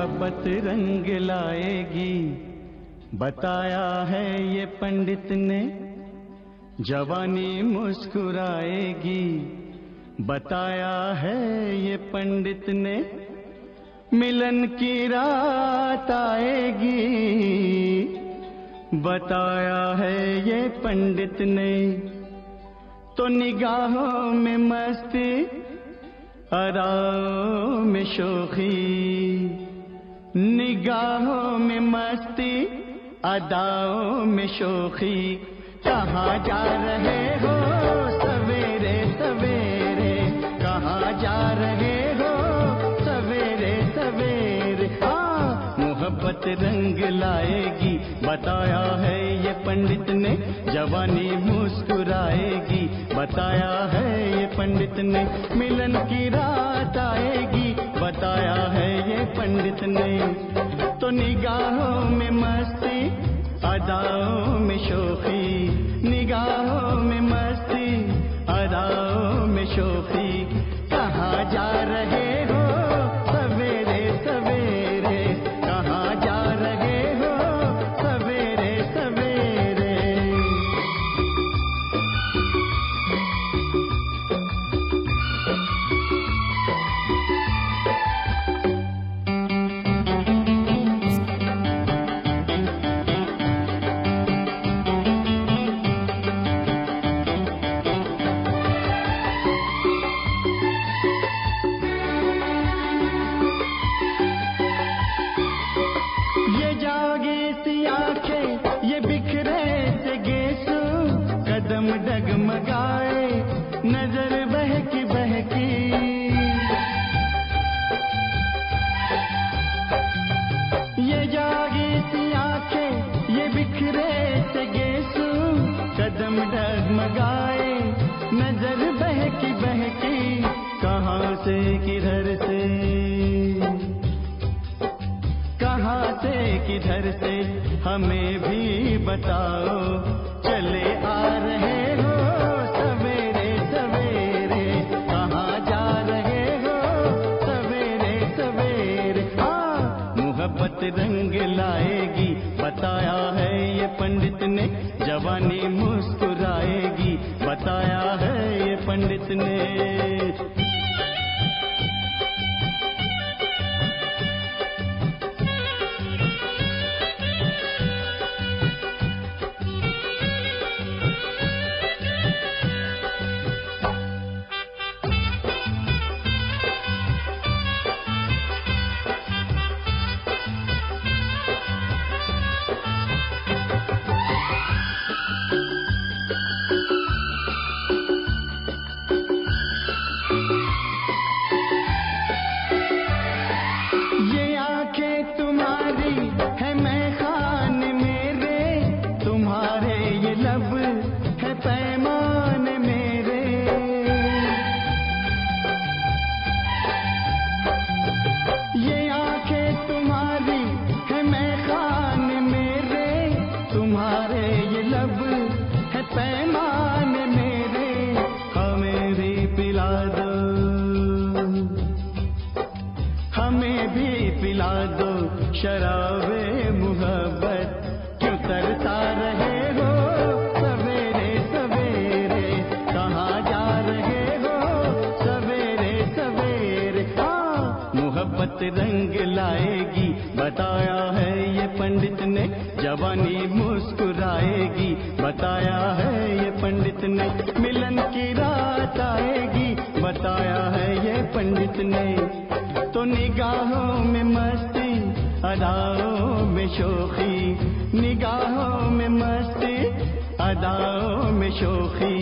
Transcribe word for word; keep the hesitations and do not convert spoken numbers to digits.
मोहब्बत रंग लाएगी, बताया है ये पंडित ने। जवानी मुस्कुराएगी, बताया है ये पंडित ने। मिलन की रात आएगी, बताया है ये पंडित ने। तो निगाहों में मस्ती, अदाओं में शोखी, निगाहों में मस्ती, अदाओं में शोखी। कहाँ जा रहे हो सवेरे सवेरे, कहाँ जा रहे हो सवेरे सवेरे। हाँ, मोहब्बत रंग लाएगी, बताया है ये पंडित ने। जवानी मुस्कुराएगी, बताया है ये पंडित ने। मिलन की रात आएगी, बताया है ये पंडित ने। तो निगाहों में मस्ती, अदाओं में शोखी, निगाहों में मस्ती, अदाओं में शोखी। कहाँ जा रहे हो सवेरे सवेरे, कहाँ जा रहे हो सवेरे सवेरे। कदम डगमगाए, नजर बहकी बहकी। ये जागी सी आंखें, ये बिखरे से गेसू। कदम डगमगाए, नजर बहकी बहकी। कहाँ से किधर से, कहाँ से किधर से, हमें भी बताओ। चले आ रहे हो सवेरे सवेरे, कहाँ जा रहे हो सवेरे सवेरे। हाँ, मोहब्बत रंग लाएगी, बताया है ये पंडित ने। जवानी मुस्कुराएगी, बताया है ये पंडित ने। शराबे मोहब्बत, क्यों तरसा रहे हो सवेरे सवेरे। कहाँ जा रहे हो सवेरे सवेरे। हाँ, मोहब्बत रंग लाएगी, बताया है ये पंडित ने। जवानी मुस्कुराएगी, बताया है ये पंडित ने। मिलन की रात आएगी, बताया है ये पंडित ने। तो निगाहों में मस्ती, अदाओं में शोखी, निगाहों में मस्ती, अदाओं में शोखी।